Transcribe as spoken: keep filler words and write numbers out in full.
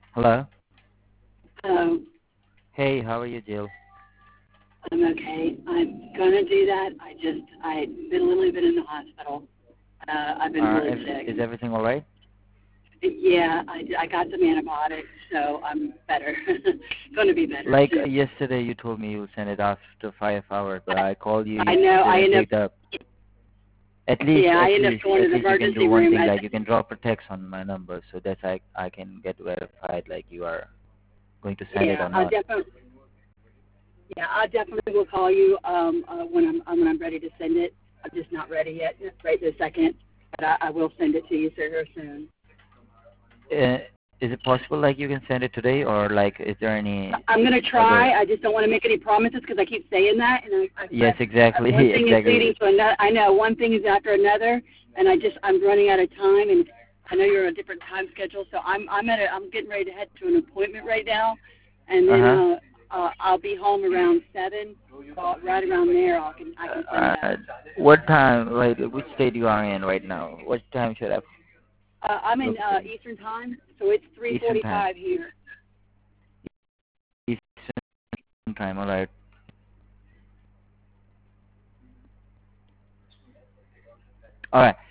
Hello. Um, Hey, how are you, Jill? I'm okay. I'm gonna do that. I just I've been literally been in the hospital. Uh, I've been Uh, really ev- sick. is everything all right? Yeah, I, I got some antibiotics, so I'm better. Gonna be better Like uh, soon. yesterday, you told me you'll send it after five hours, but I, I called you, I you know. I didn't end up. pick up. At least, Yeah, I at end up least, going to at the least you can do emergency one room thing. at. Like you can drop a text on my number, so that's I I can get verified. Like you are going to send it Yeah, or I not. definitely. Yeah, I definitely will call you um, uh, when I'm uh, when I'm ready to send it. I'm just not ready yet, right this second, but I, I will send it to you sir soon. Uh, is it possible like you can send it today, or like is there any I'm gonna other? try. I just don't want to make any promises because I keep saying that, and I, I, Yes, I, exactly, one thing is leading exactly. to another. I know one thing is after another, and I just I'm running out of time, and I know you're on a different time schedule, so I'm I'm at a, I'm getting ready to head to an appointment right now, and Uh then huh. uh, uh I'll be home around seven. So right around there, I can I can send Uh, that. what time? Like which state you are in right now? What time should I Uh, I'm in book uh, for you? Eastern time, so it's Eastern time. three forty-five here. Eastern time. All right. All right.